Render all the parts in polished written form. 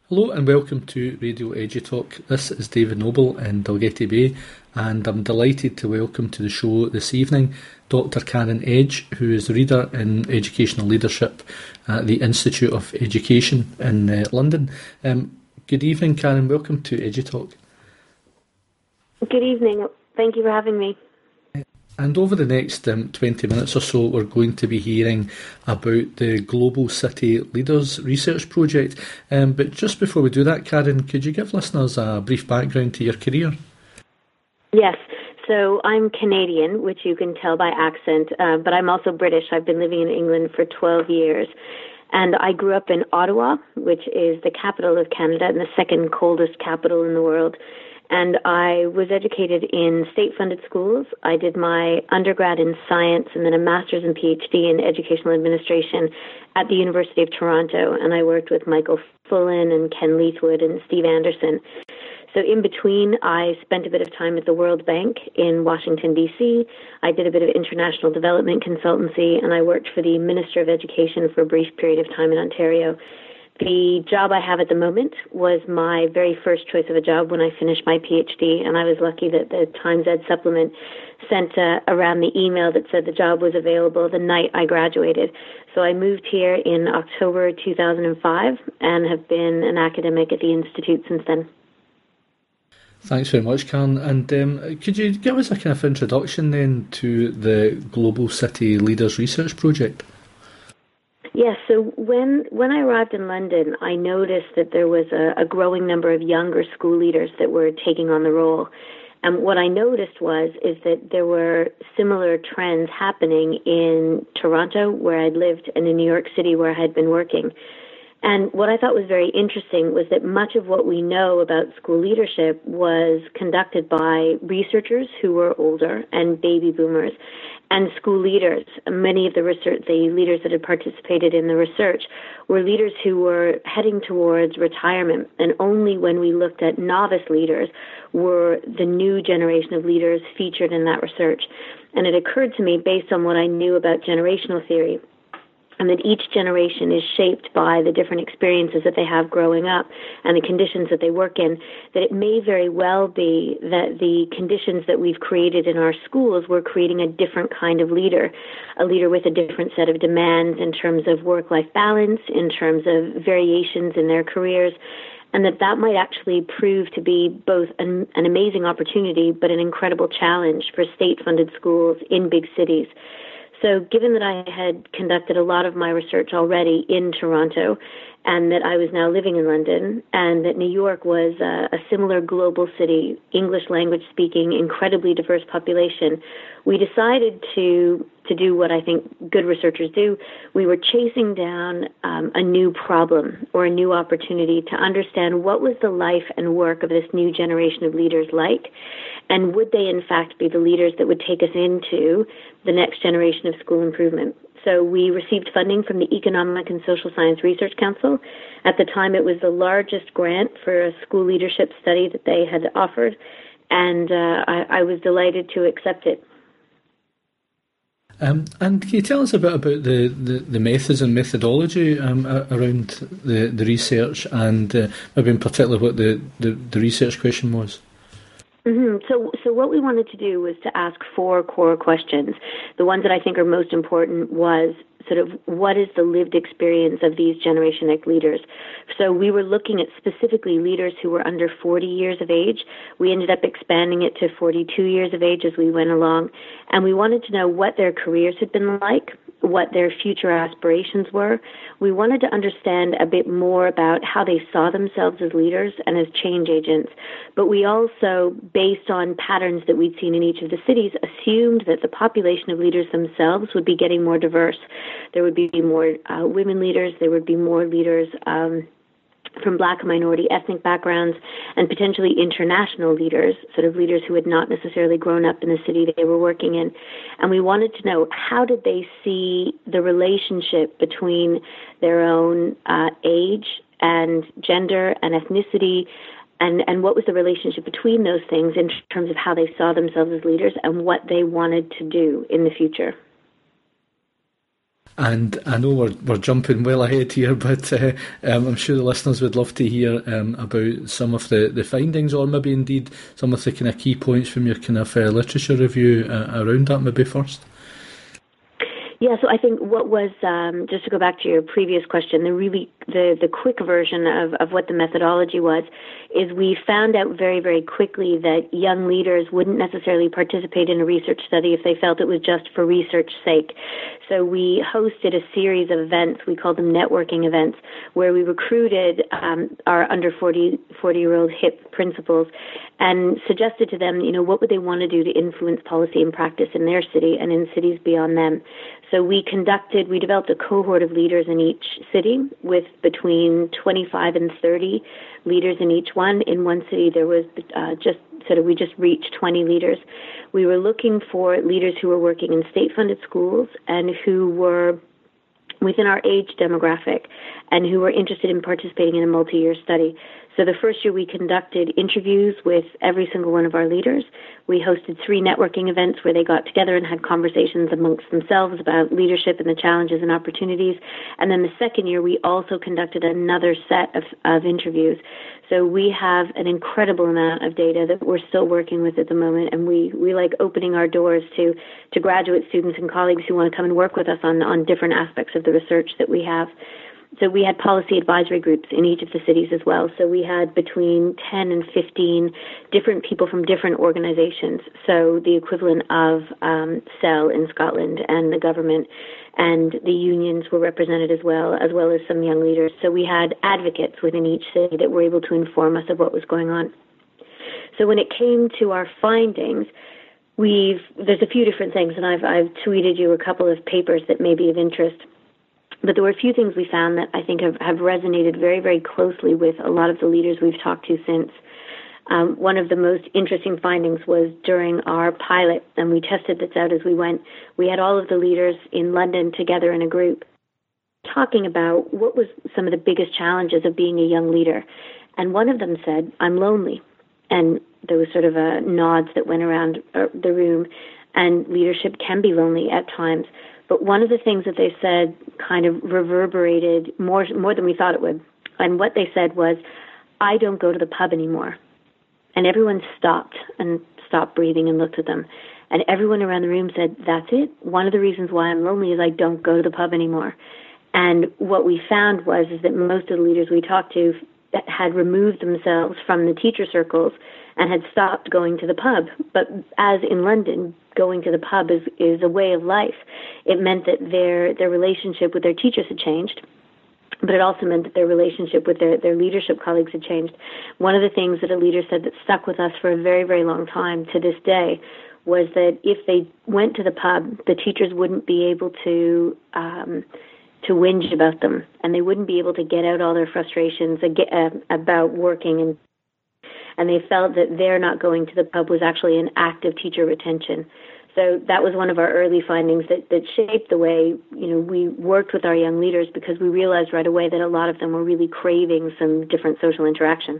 Hello and welcome to Radio EduTalk. This is David Noble in Dalgety Bay, and I'm delighted to welcome to the show this evening Dr. Karen Edge, who is the Reader in Educational Leadership at the Institute of Education in London. Good evening, Karen. Welcome to EduTalk. Good evening. Thank you for having me. And over the next 20 minutes or so, we're going to be hearing about the Global City Leaders Research Project. But just before we do that, Karen, could you give listeners a brief background to your career? Yes. So I'm Canadian, which you can tell by accent, but I'm also British. I've been living in England for 12 years. And I grew up in Ottawa, which is the capital of Canada and the second coldest capital in the world. And I was educated in state-funded schools. I did my undergrad in science and then a master's and PhD in educational administration at the University of Toronto. And I worked with Michael Fullan and Ken Leithwood and Steve Anderson. So in between, I spent a bit of time at the World Bank in Washington, D.C. I did a bit of international development consultancy, and I worked for the Minister of Education for a brief period of time in Ontario. The job I have at the moment was my very first choice of a job when I finished my PhD, and I was lucky that the Times Ed supplement sent around the email that said the job was available the night I graduated. So I moved here in October 2005 and have been an academic at the Institute since then. Thanks very much, Karen. And could you give us a kind of introduction then to the Global City Leaders Research Project? Yes, so when I arrived in London, I noticed that there was a growing number of younger school leaders that were taking on the role. And what I noticed is that there were similar trends happening in Toronto, where I'd lived, and in New York City, where I had been working. And what I thought was very interesting was that much of what we know about school leadership was conducted by researchers who were older and baby boomers and school leaders. Many of the leaders that had participated in the research were leaders who were heading towards retirement. And only when we looked at novice leaders were the new generation of leaders featured in that research. And it occurred to me, based on what I knew about generational theory, and that each generation is shaped by the different experiences that they have growing up and the conditions that they work in, that it may very well be that the conditions that we've created in our schools, we're creating a different kind of leader, a leader with a different set of demands in terms of work-life balance, in terms of variations in their careers, and that might actually prove to be both an amazing opportunity but an incredible challenge for state-funded schools in big cities. So given that I had conducted a lot of my research already in Toronto and that I was now living in London and that New York was a similar global city, English language speaking, incredibly diverse population, we decided to do what I think good researchers do. We were chasing down a new problem or a new opportunity to understand what was the life and work of this new generation of leaders like, and would they in fact be the leaders that would take us into the next generation of school improvement. So we received funding from the Economic and Social Science Research Council. At the time, it was the largest grant for a school leadership study that they had offered, and I was delighted to accept it. And can you tell us a bit about the methods and methodology around the research, and maybe in particular what the research question was? Mm-hmm. So what we wanted to do was to ask 4 core questions. The ones that I think are most important was sort of what is the lived experience of these Generation X leaders. So we were looking at specifically leaders who were under 40 years of age. We ended up expanding it to 42 years of age as we went along. And we wanted to know what their careers had been like, what their future aspirations were. We wanted to understand a bit more about how they saw themselves as leaders and as change agents. But we also, based on patterns that we'd seen in each of the cities, assumed that the population of leaders themselves would be getting more diverse. There would be more women leaders. There would be more leaders from Black and minority ethnic backgrounds, and potentially international leaders, sort of leaders who had not necessarily grown up in the city they were working in. And we wanted to know, how did they see the relationship between their own age and gender and ethnicity, and what was the relationship between those things in terms of how they saw themselves as leaders and what they wanted to do in the future. And I know we're jumping well ahead here, but I'm sure the listeners would love to hear about some of the findings, or maybe indeed some of the kind of key points from your kind of literature review around that, maybe first. Yeah, so I think what was, just to go back to your previous question, the quick version of what the methodology was, is we found out very, very quickly that young leaders wouldn't necessarily participate in a research study if they felt it was just for research sake. So we hosted a series of events, we called them networking events, where we recruited our under 40-year-old HIP principals and suggested to them, what would they want to do to influence policy and practice in their city and in cities beyond them. So we developed a cohort of leaders in each city with between 25 and 30 leaders in each one. In one city, there was we just reached 20 leaders. We were looking for leaders who were working in state-funded schools and who were within our age demographic and who were interested in participating in a multi-year study. So the first year we conducted interviews with every single one of our leaders. We hosted 3 networking events where they got together and had conversations amongst themselves about leadership and the challenges and opportunities. And then the second year we also conducted another set of interviews. So we have an incredible amount of data that we're still working with at the moment, and we like opening our doors to graduate students and colleagues who want to come and work with us on different aspects of the research that we have. So we had policy advisory groups in each of the cities as well. So we had between 10 and 15 different people from different organizations. So the equivalent of CEL in Scotland and the government, and the unions were represented as well as some young leaders. So we had advocates within each city that were able to inform us of what was going on. So when it came to our findings, there's a few different things, and I've tweeted you a couple of papers that may be of interest. But there were a few things we found that I think have resonated very, very closely with a lot of the leaders we've talked to since. One of the most interesting findings was during our pilot, and we tested this out as we went. We had all of the leaders in London together in a group talking about what was some of the biggest challenges of being a young leader. And one of them said, "I'm lonely." And there was sort of a nods that went around the room, and leadership can be lonely at times. But one of the things that they said kind of reverberated more than we thought it would. And what they said was, "I don't go to the pub anymore." And everyone stopped breathing and looked at them. And everyone around the room said, "That's it. One of the reasons why I'm lonely is I don't go to the pub anymore." And what we found is that most of the leaders we talked to had removed themselves from the teacher circles and had stopped going to the pub. But as in London, going to the pub is a way of life. It meant that their relationship with their teachers had changed, but it also meant that their relationship with their leadership colleagues had changed. One of the things that a leader said that stuck with us for a very, very long time to this day was that if they went to the pub, the teachers wouldn't be able to whinge about them, and they wouldn't be able to get out all their frustrations about working, and they felt that their not going to the pub was actually an act of teacher retention. So that was one of our early findings that shaped the way we worked with our young leaders, because we realized right away that a lot of them were really craving some different social interaction.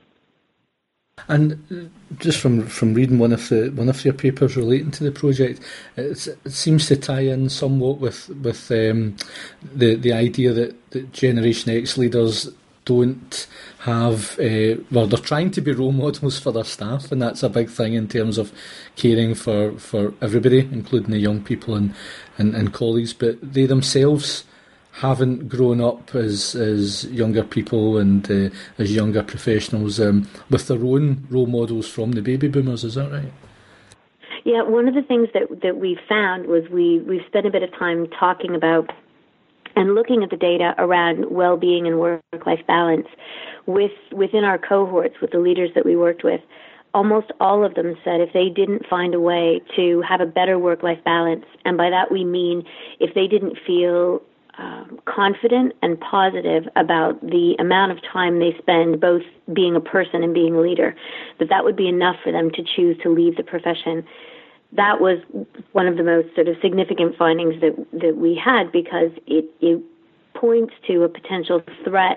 And just from reading one of your papers relating to the project, it seems to tie in somewhat with the idea that Generation X leaders don't have, they're trying to be role models for their staff, and that's a big thing in terms of caring for everybody, including the young people and colleagues, but they themselves haven't grown up as younger people and as younger professionals with their own role models from the baby boomers. Is that right? Yeah, one of the things that we found was we've spent a bit of time talking about and looking at the data around well-being and work-life balance within our cohorts with the leaders that we worked with. Almost all of them said if they didn't find a way to have a better work-life balance, and by that we mean if they didn't feel confident and positive about the amount of time they spend both being a person and being a leader, that would be enough for them to choose to leave the profession. That was one of the most sort of significant findings that we had, because it points to a potential threat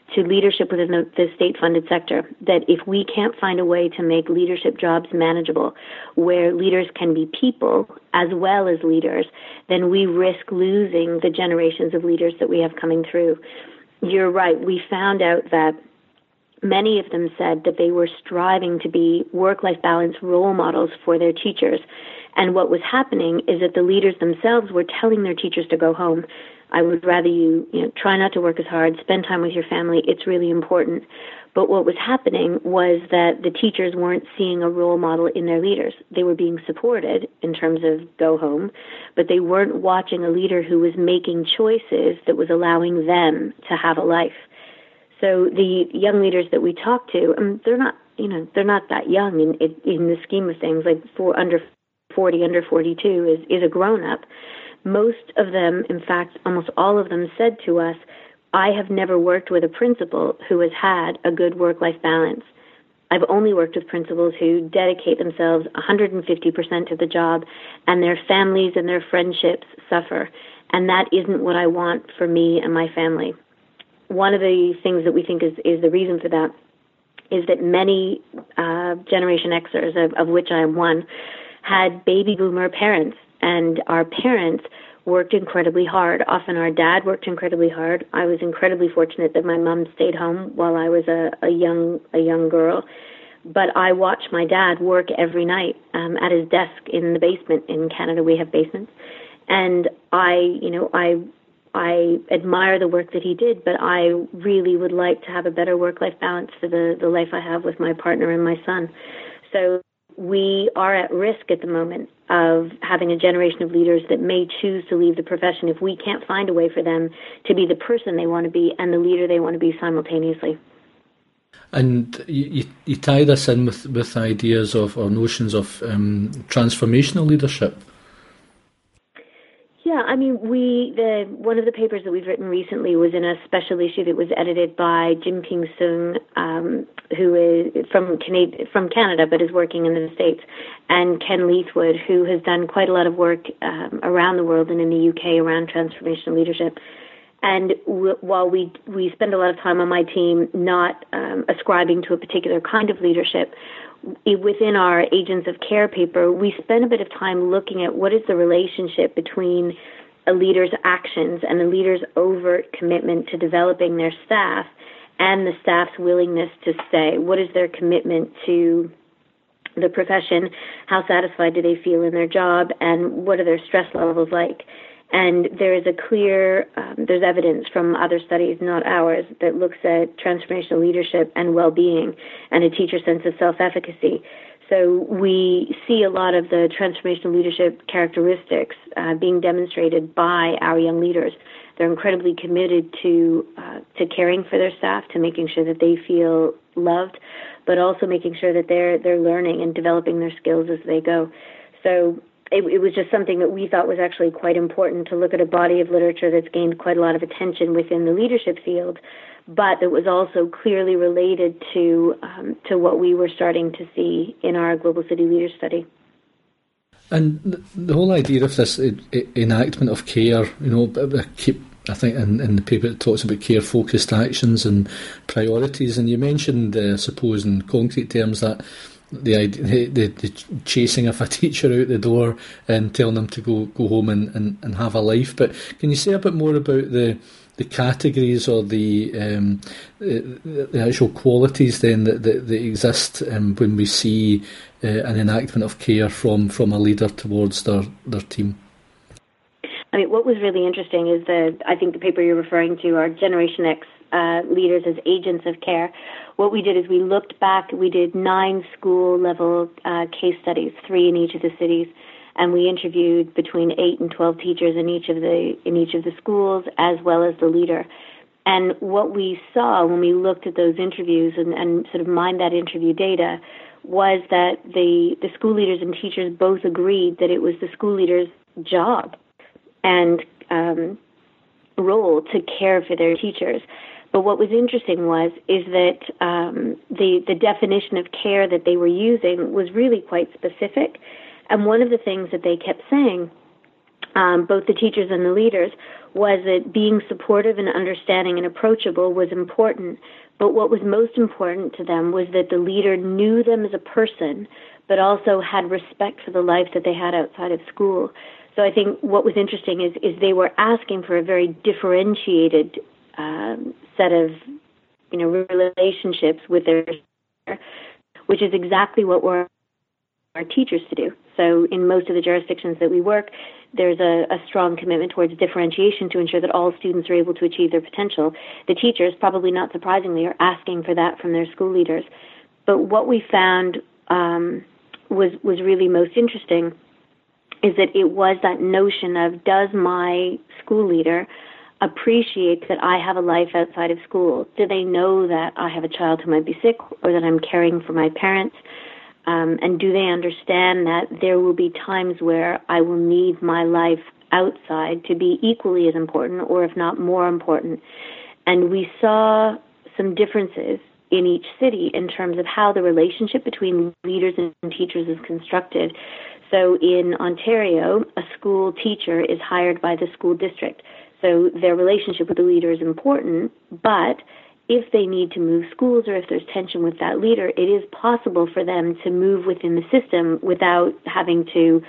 to leadership within the state-funded sector, that if we can't find a way to make leadership jobs manageable, where leaders can be people as well as leaders, then we risk losing the generations of leaders that we have coming through. You're right. We found out that many of them said that they were striving to be work-life balance role models for their teachers. And what was happening is that the leaders themselves were telling their teachers to go home. I would rather you try not to work as hard, spend time with your family. It's really important. But what was happening was that the teachers weren't seeing a role model in their leaders. They were being supported in terms of go home, but they weren't watching a leader who was making choices that was allowing them to have a life. So the young leaders that we talk to, they're not that young in the scheme of things. Like under 40, under 42 is a grown up. Most of them, in fact, almost all of them said to us, I have never worked with a principal who has had a good work-life balance. I've only worked with principals who dedicate themselves 150% to the job, and their families and their friendships suffer. And that isn't what I want for me and my family. One of the things that we think is the reason for that is that many Generation Xers, of which I am one, had baby boomer parents, and our parents worked incredibly hard. Often our dad worked incredibly hard. I was incredibly fortunate that my mom stayed home while I was a young girl. But I watched my dad work every night at his desk in the basement. In Canada, we have basements. And I admire the work that he did, but I really would like to have a better work-life balance for the life I have with my partner and my son. So we are at risk at the moment of having a generation of leaders that may choose to leave the profession if we can't find a way for them to be the person they want to be and the leader they want to be simultaneously. And you tie this in with ideas of or notions of transformational leadership. Yeah, I mean, one of the papers that we've written recently was in a special issue that was edited by Jim King Sung, who is from Canada but is working in the States, and Ken Leithwood, who has done quite a lot of work around the world and in the UK around transformational leadership. And while we spend a lot of time on my team not ascribing to a particular kind of leadership, within our Agents of Care paper, we spend a bit of time looking at what is the relationship between a leader's actions and a leader's overt commitment to developing their staff and the staff's willingness to stay. What is their commitment to the profession? How satisfied do they feel in their job? And what are their stress levels like? And there is a clear, there's evidence from other studies, not ours, that looks at transformational leadership and well-being and a teacher's sense of self-efficacy. So we see a lot of the transformational leadership characteristics being demonstrated by our young leaders. They're incredibly committed to caring for their staff, to making sure that they feel loved, but also making sure that they're learning and developing their skills as they go. So it was just something that we thought was actually quite important to look at a body of literature that's gained quite a lot of attention within the leadership field, but that was also clearly related to what we were starting to see in our Global City Leaders study. And the whole idea of this enactment of care, I think in the paper it talks about care-focused actions and priorities, and you mentioned, I suppose, in concrete terms that the chasing of a teacher out the door and telling them to go home and have a life. But can you say a bit more about the categories or the actual qualities then that exist when we see an enactment of care from a leader towards their team? I mean, what was really interesting is I think the paper you're referring to, our Generation X leaders as agents of care. What we did is we looked back, we did 9 school-level case studies, 3 in each of the cities, and we interviewed between 8 and 12 teachers in each of the schools, as well as the leader. And what we saw when we looked at those interviews and sort of mined that interview data was that the school leaders and teachers both agreed that it was the school leader's job and role to care for their teachers. But what was interesting is that the definition of care that they were using was really quite specific. And one of the things that they kept saying, both the teachers and the leaders, was that being supportive and understanding and approachable was important, but what was most important to them was that the leader knew them as a person, but also had respect for the life that they had outside of school. So I think what was interesting is they were asking for a very differentiated set of relationships with their, which is exactly what we're our teachers to do. So in most of the jurisdictions that we work, there's a strong commitment towards differentiation to ensure that all students are able to achieve their potential. The teachers, probably not surprisingly, are asking for that from their school leaders. But what we found was really most interesting is that it was that notion of, does my school leader appreciate that I have a life outside of school? Do they know that I have a child who might be sick or that I'm caring for my parents? And do they understand that there will be times where I will need my life outside to be equally as important, or if not more important? And we saw some differences in each city in terms of how the relationship between leaders and teachers is constructed. So in Ontario, a school teacher is hired by the school district. So their relationship with the leader is important, but if they need to move schools or if there's tension with that leader, it is possible for them to move within the system without having to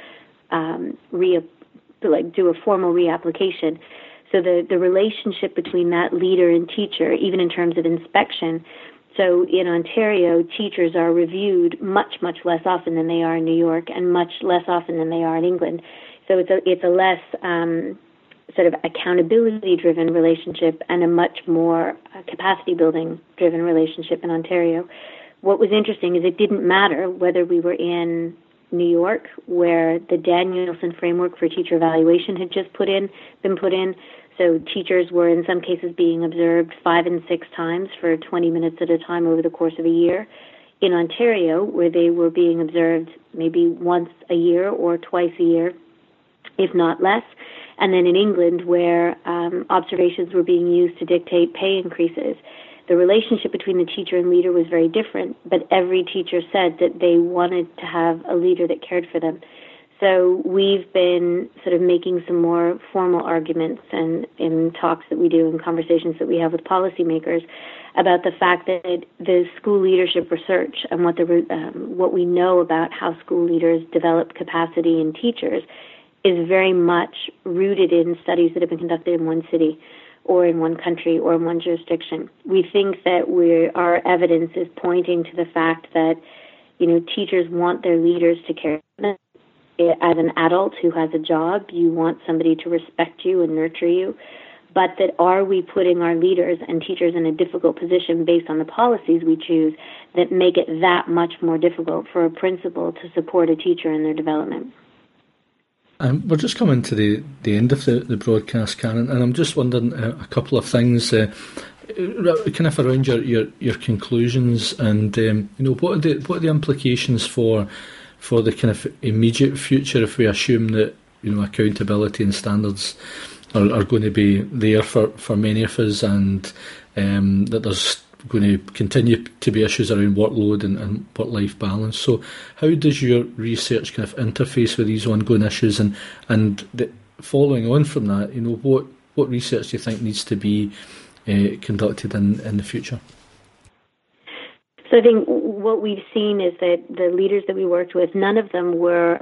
do a formal reapplication. So the relationship between that leader and teacher, even in terms of inspection, so in Ontario, teachers are reviewed much, much less often than they are in New York, and much less often than they are in England. So it's a less sort of accountability-driven relationship and a much more capacity-building-driven relationship in Ontario. What was interesting is it didn't matter whether we were in New York, where the Danielson framework for teacher evaluation had just been put in. So teachers were in some cases being observed 5 and 6 times for 20 minutes at a time over the course of a year. In Ontario, where they were being observed maybe once a year or twice a year, if not less. And then in England, where observations were being used to dictate pay increases. The relationship between the teacher and leader was very different, but every teacher said that they wanted to have a leader that cared for them. So we've been sort of making some more formal arguments and in talks that we do and conversations that we have with policymakers about the fact that the school leadership research and what we know about how school leaders develop capacity in teachers is very much rooted in studies that have been conducted in one city or in one country or in one jurisdiction. We think that our evidence is pointing to the fact that, teachers want their leaders to care for them. As an adult who has a job, you want somebody to respect you and nurture you. But that are we putting our leaders and teachers in a difficult position based on the policies we choose that make it that much more difficult for a principal to support a teacher in their development? We're just coming to the end of the broadcast, Karen, and I'm just wondering a couple of things, kind of around your conclusions, and what are the implications for the kind of immediate future if we assume that accountability and standards are going to be there for many of us, and that there's going to continue to be issues around workload and work-life balance. So how does your research kind of interface with these ongoing issues, and following on from that, what research do you think needs to be conducted in the future? So I think what we've seen is that the leaders that we worked with, none of them were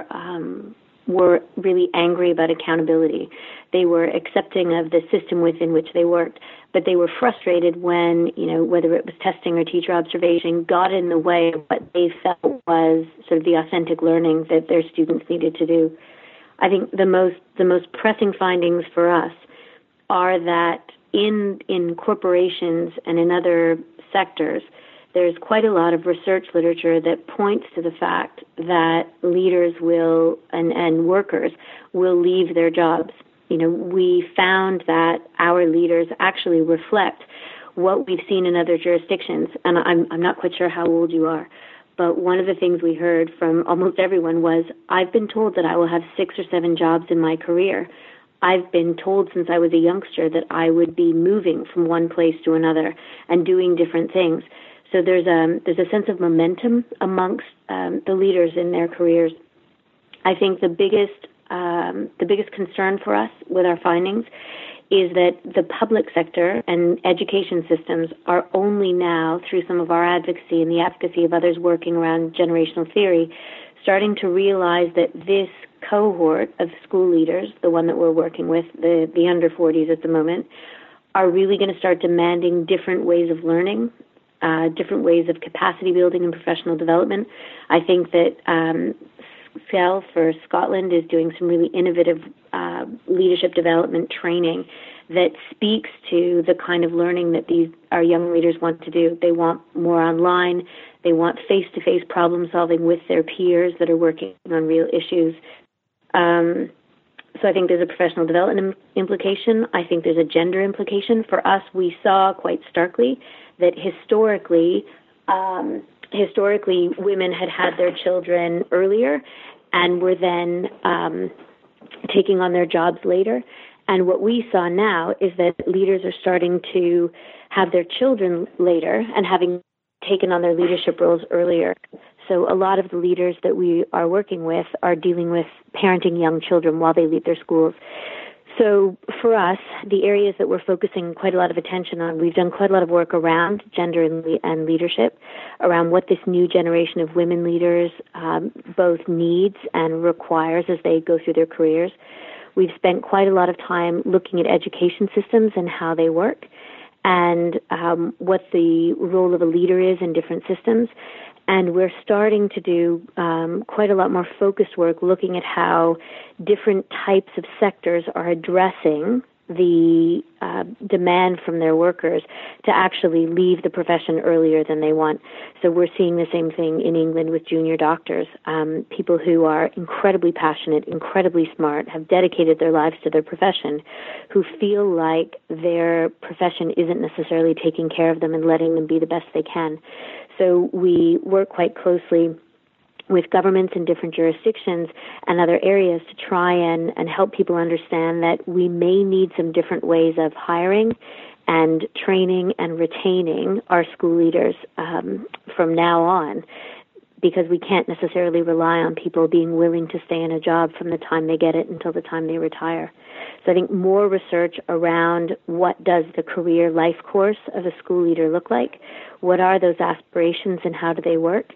really angry about accountability. They were accepting of the system within which they worked, but they were frustrated when, whether it was testing or teacher observation, got in the way of what they felt was sort of the authentic learning that their students needed to do. I think the most pressing findings for us are that in corporations and in other sectors, there's quite a lot of research literature that points to the fact that leaders will and workers will leave their jobs. We found that our leaders actually reflect what we've seen in other jurisdictions. And I'm not quite sure how old you are, but one of the things we heard from almost everyone was, I've been told that I will have 6 or 7 jobs in my career. I've been told since I was a youngster that I would be moving from one place to another and doing different things. So there's a sense of momentum amongst the leaders in their careers. I think the biggest concern for us with our findings is that the public sector and education systems are only now, through some of our advocacy and the advocacy of others working around generational theory, starting to realize that this cohort of school leaders, the one that we're working with, the under 40s at the moment, are really going to start demanding different ways of learning, different ways of capacity building and professional development. I think that SEL for Scotland is doing some really innovative leadership development training that speaks to the kind of learning that our young leaders want to do. They want more online. They want face-to-face problem solving with their peers that are working on real issues. So I think there's a professional development implication. I think there's a gender implication. For us, we saw quite starkly that historically women had their children earlier and were then taking on their jobs later. And what we saw now is that leaders are starting to have their children later and having taken on their leadership roles earlier. So a lot of the leaders that we are working with are dealing with parenting young children while they leave their schools. So for us, the areas that we're focusing quite a lot of attention on, we've done quite a lot of work around gender and leadership, around what this new generation of women leaders both needs and requires as they go through their careers. We've spent quite a lot of time looking at education systems and how they work and what the role of a leader is in different systems. And we're starting to do quite a lot more focused work looking at how different types of sectors are addressing the demand from their workers to actually leave the profession earlier than they want. So we're seeing the same thing in England with junior doctors, people who are incredibly passionate, incredibly smart, have dedicated their lives to their profession, who feel like their profession isn't necessarily taking care of them and letting them be the best they can. So we work quite closely with governments in different jurisdictions and other areas to try and help people understand that we may need some different ways of hiring and training and retaining our school leaders from now on, because we can't necessarily rely on people being willing to stay in a job from the time they get it until the time they retire. So I think more research around what does the career life course of a school leader look like, what are those aspirations and how do they work,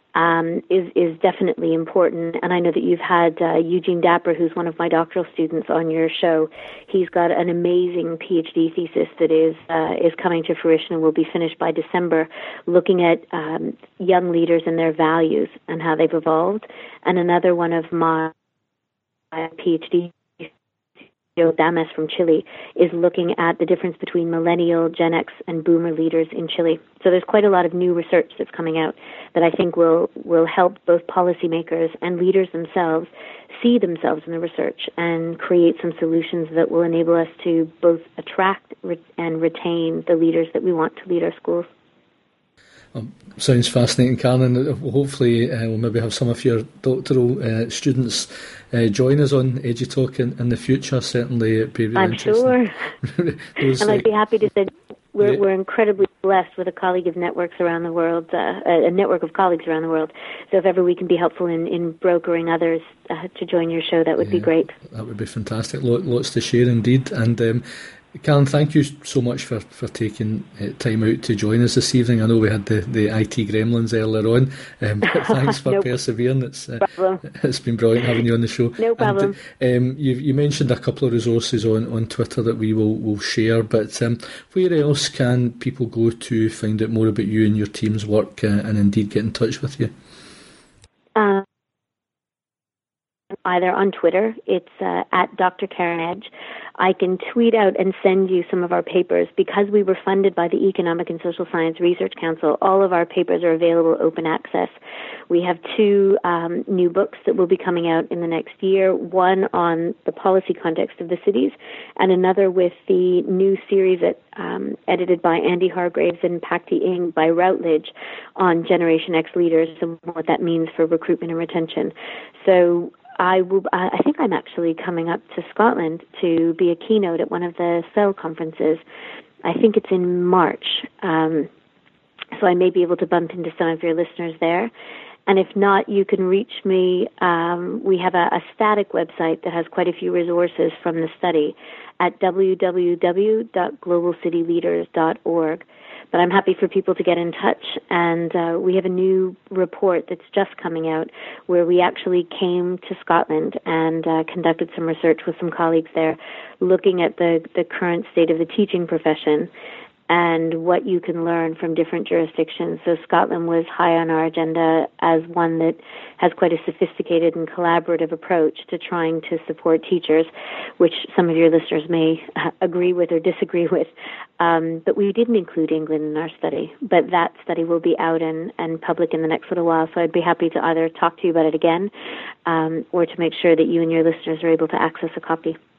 is definitely important. And I know that you've had Eugene Dapper, who's one of my doctoral students, on your show. He's got an amazing PhD thesis that is coming to fruition and will be finished by December, looking at young leaders and their values and how they've evolved. And another one of my PhD Damas from Chile is looking at the difference between millennial, Gen X, and boomer leaders in Chile. So there's quite a lot of new research that's coming out that I think will help both policymakers and leaders themselves see themselves in the research and create some solutions that will enable us to both attract and retain the leaders that we want to lead our schools. Sounds fascinating, Karen. Hopefully we'll maybe have some of your doctoral students join us on EduTalk in the future. Certainly it'd be really interesting. I'm sure. And I'd be happy to say we're incredibly blessed with a colleague of networks around the world, a network of colleagues around the world. So if ever we can be helpful in brokering others to join your show, that would be great. That would be fantastic. Lots to share indeed. And Karen, thank you so much for taking time out to join us this evening. I know we had the IT gremlins earlier on, but thanks for persevering. It's been brilliant having you on the show. No problem. And, you mentioned a couple of resources on Twitter that we will share, but where else can people go to find out more about you and your team's work and indeed get in touch with you? Either on Twitter, it's at Dr. Karen Edge. I can tweet out and send you some of our papers. Because we were funded by the Economic and Social Science Research Council, all of our papers are available open access. We have two new books that will be coming out in the next year, one on the policy context of the cities, and another with the new series that edited by Andy Hargraves and Pakti Ing by Routledge on Generation X leaders and what that means for recruitment and retention. So I think I'm actually coming up to Scotland to be a keynote at one of the SEL conferences. I think it's in March. So I may be able to bump into some of your listeners there. And if not, you can reach me. We have a static website that has quite a few resources from the study at www.globalcityleaders.org. But I'm happy for people to get in touch, and we have a new report that's just coming out where we actually came to Scotland and conducted some research with some colleagues there, looking at the current state of the teaching profession and what you can learn from different jurisdictions. So Scotland was high on our agenda as one that has quite a sophisticated and collaborative approach to trying to support teachers, which some of your listeners may agree with or disagree with. But we didn't include England in our study. But that study will be out and public in the next little while, so I'd be happy to either talk to you about it again or to make sure that you and your listeners are able to access a copy.